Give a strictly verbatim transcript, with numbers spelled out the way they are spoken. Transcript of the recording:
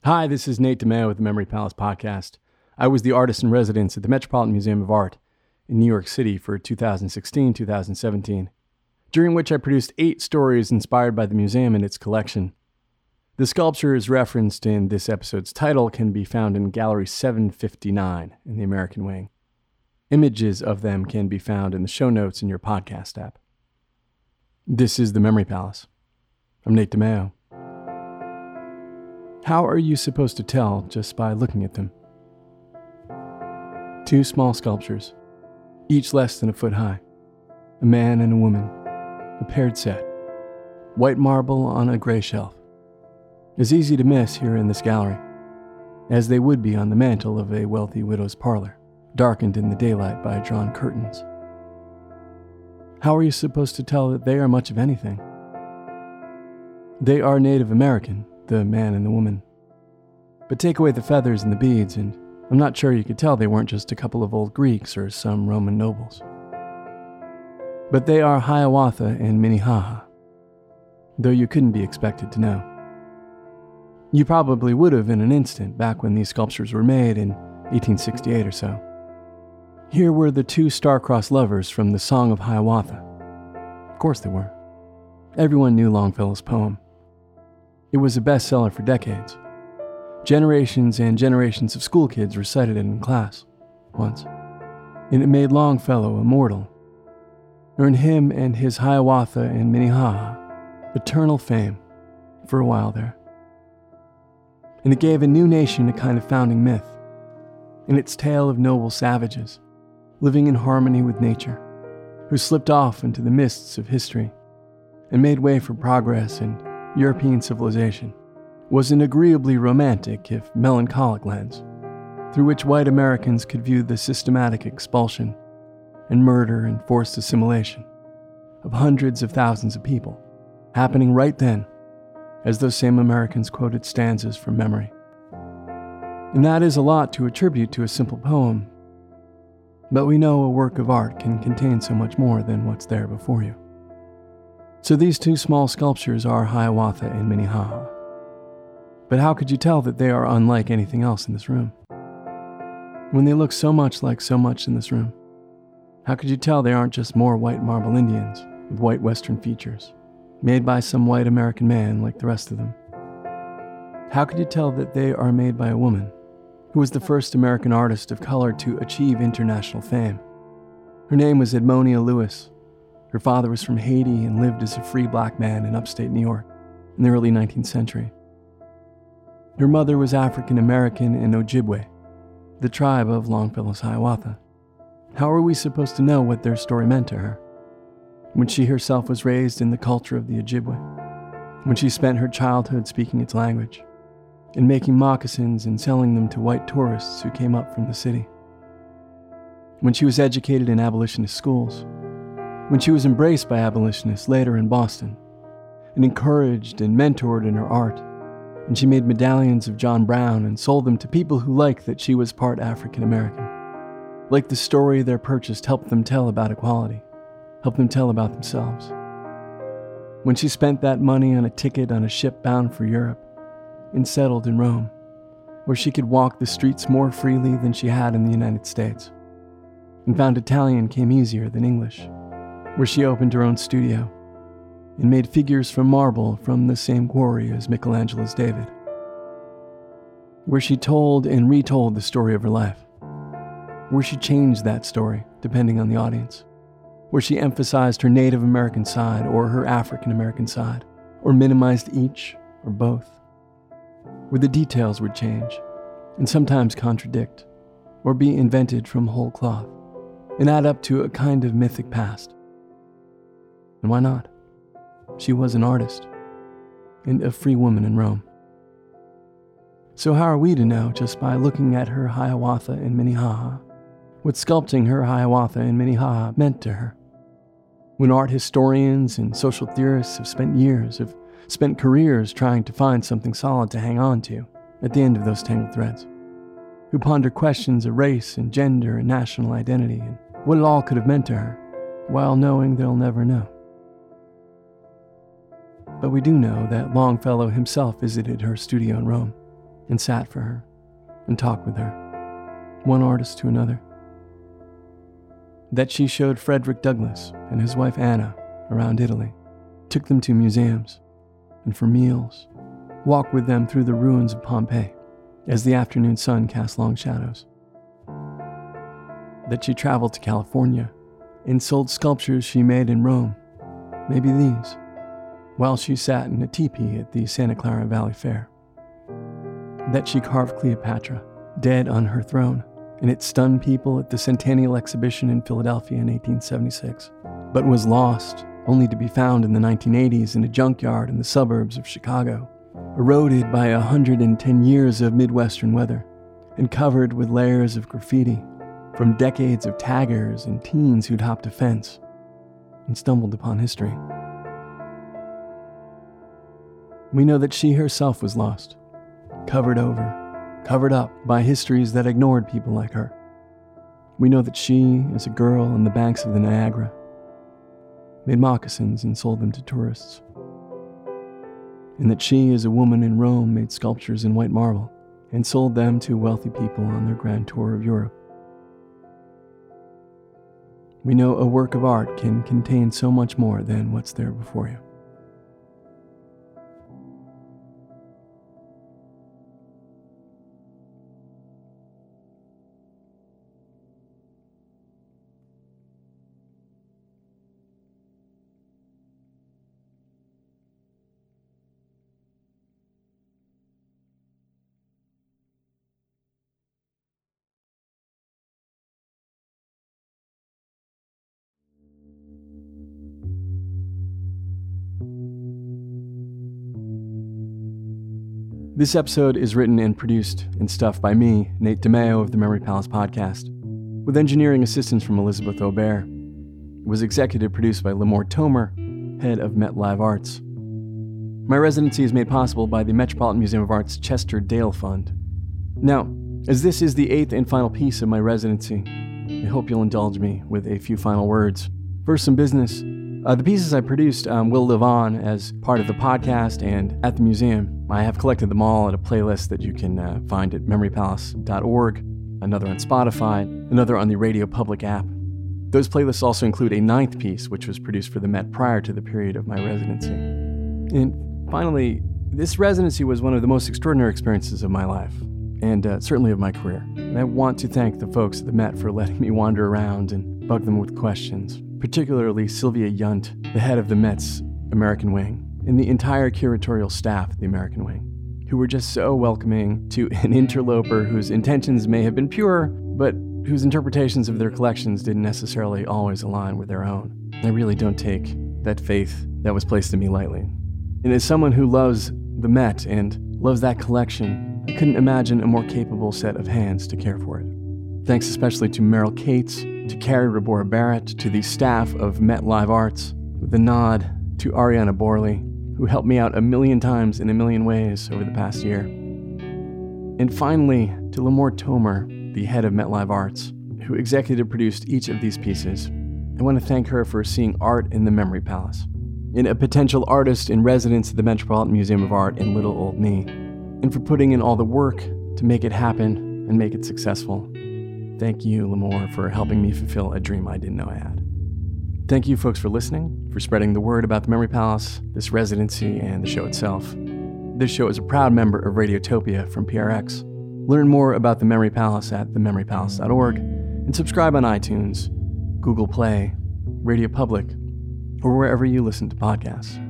Hi, this is Nate DeMeo with the Memory Palace podcast. I was the artist in residence at the Metropolitan Museum of Art in New York City for two thousand sixteen to two thousand seventeen, during which I produced eight stories inspired by the museum and its collection. The sculptures referenced in this episode's title can be found in Gallery seven fifty-nine in the American Wing. Images of them can be found in the show notes in your podcast app. This is the Memory Palace. I'm Nate DeMeo. How are you supposed to tell just by looking at them? Two small sculptures, each less than a foot high. A man and a woman, a paired set. White marble on a gray shelf. Is easy to miss here in this gallery, as they would be on the mantel of a wealthy widow's parlor, darkened in the daylight by drawn curtains. How are you supposed to tell that they are much of anything? They are Native American, the man and the woman. But take away the feathers and the beads, and I'm not sure you could tell they weren't just a couple of old Greeks or some Roman nobles. But they are Hiawatha and Minnehaha, though you couldn't be expected to know. You probably would have in an instant back when these sculptures were made in eighteen sixty-eight or so. Here were the two star-crossed lovers from the Song of Hiawatha. Of course they were. Everyone knew Longfellow's poem. It was a bestseller for decades. Generations and generations of school kids recited it in class once. And it made Longfellow immortal, earned him and his Hiawatha and Minnehaha eternal fame for a while there. And it gave a new nation a kind of founding myth, in its tale of noble savages, living in harmony with nature, who slipped off into the mists of history and made way for progress and European civilization, was an agreeably romantic, if melancholic lens, through which white Americans could view the systematic expulsion and murder and forced assimilation of hundreds of thousands of people, happening right then, as those same Americans quoted stanzas from memory. And that is a lot to attribute to a simple poem, but we know a work of art can contain so much more than what's there before you. So these two small sculptures are Hiawatha and Minnehaha. But how could you tell that they are unlike anything else in this room? When they look so much like so much in this room, how could you tell they aren't just more white marble Indians with white Western features, made by some white American man like the rest of them? How could you tell that they are made by a woman who was the first American artist of color to achieve international fame? Her name was Edmonia Lewis. Her father was from Haiti and lived as a free black man in upstate New York in the early nineteenth century. Her mother was African American in Ojibwe, the tribe of Longfellow's Hiawatha. How are we supposed to know what their story meant to her, when she herself was raised in the culture of the Ojibwe, when she spent her childhood speaking its language, and making moccasins and selling them to white tourists who came up from the city, when she was educated in abolitionist schools, when she was embraced by abolitionists later in Boston, and encouraged and mentored in her art, and she made medallions of John Brown and sold them to people who liked that she was part African American, like the story their purchase helped them tell about equality, helped them tell about themselves. When she spent that money on a ticket on a ship bound for Europe, and settled in Rome, where she could walk the streets more freely than she had in the United States, and found Italian came easier than English, where she opened her own studio and made figures from marble from the same quarry as Michelangelo's David, where she told and retold the story of her life, where she changed that story depending on the audience, where she emphasized her Native American side or her African American side, or minimized each or both, where the details would change and sometimes contradict or be invented from whole cloth and add up to a kind of mythic past. And why not? She was an artist and a free woman in Rome. So how are we to know just by looking at her Hiawatha and Minnehaha what sculpting her Hiawatha and Minnehaha meant to her? When art historians and social theorists have spent years, have spent careers trying to find something solid to hang on to at the end of those tangled threads, who ponder questions of race and gender and national identity and what it all could have meant to her, while knowing they'll never know. But we do know that Longfellow himself visited her studio in Rome and sat for her and talked with her, one artist to another. That she showed Frederick Douglass and his wife Anna around Italy, took them to museums, and for meals, walked with them through the ruins of Pompeii as the afternoon sun cast long shadows. That she traveled to California and sold sculptures she made in Rome, maybe these, while she sat in a teepee at the Santa Clara Valley Fair. That she carved Cleopatra, dead on her throne, and it stunned people at the Centennial Exhibition in Philadelphia in eighteen seventy-six, but was lost, only to be found in the nineteen eighties in a junkyard in the suburbs of Chicago, eroded by one hundred ten years of Midwestern weather, and covered with layers of graffiti from decades of taggers and teens who'd hopped a fence and stumbled upon history. We know that she herself was lost, covered over, covered up by histories that ignored people like her. We know that she, as a girl on the banks of the Niagara, made moccasins and sold them to tourists. And that she, as a woman in Rome, made sculptures in white marble and sold them to wealthy people on their grand tour of Europe. We know a work of art can contain so much more than what's there before you. This episode is written and produced and stuffed by me, Nate DeMeo of the Memory Palace podcast, with engineering assistance from Elizabeth Aubert. It was executive produced by Limor Tomer, head of Met Live Arts. My residency is made possible by the Metropolitan Museum of Art's Chester Dale Fund. Now, as this is the eighth and final piece of my residency, I hope you'll indulge me with a few final words. First, some business. Uh, the pieces I produced um, will live on as part of the podcast and at the museum. I have collected them all at a playlist that you can uh, find at memory palace dot org, another on Spotify, another on the Radio Public app. Those playlists also include a ninth piece, which was produced for the Met prior to the period of my residency. And finally, this residency was one of the most extraordinary experiences of my life, and uh, certainly of my career. And I want to thank the folks at the Met for letting me wander around and bug them with questions, particularly Sylvia Yunt, the head of the Met's American Wing, and the entire curatorial staff at the American Wing, who were just so welcoming to an interloper whose intentions may have been pure, but whose interpretations of their collections didn't necessarily always align with their own. I really don't take that faith that was placed in me lightly. And as someone who loves the Met and loves that collection, I couldn't imagine a more capable set of hands to care for it. Thanks especially to Merrill Cates, to Carrie Rabora Barrett, to the staff of Met Live Arts, with a nod to Ariana Borley, who helped me out a million times in a million ways over the past year. And finally, to Limor Tomer, the head of Met Live Arts, who executive produced each of these pieces. I want to thank her for seeing art in the Memory Palace, in a potential artist in residence at the Metropolitan Museum of Art in Little Old Me, and for putting in all the work to make it happen and make it successful. Thank you, Limor, for helping me fulfill a dream I didn't know I had. Thank you, folks, for listening, for spreading the word about the Memory Palace, this residency, and the show itself. This show is a proud member of Radiotopia from P R X. Learn more about the Memory Palace at the memory palace dot org, and subscribe on iTunes, Google Play, Radio Public, or wherever you listen to podcasts.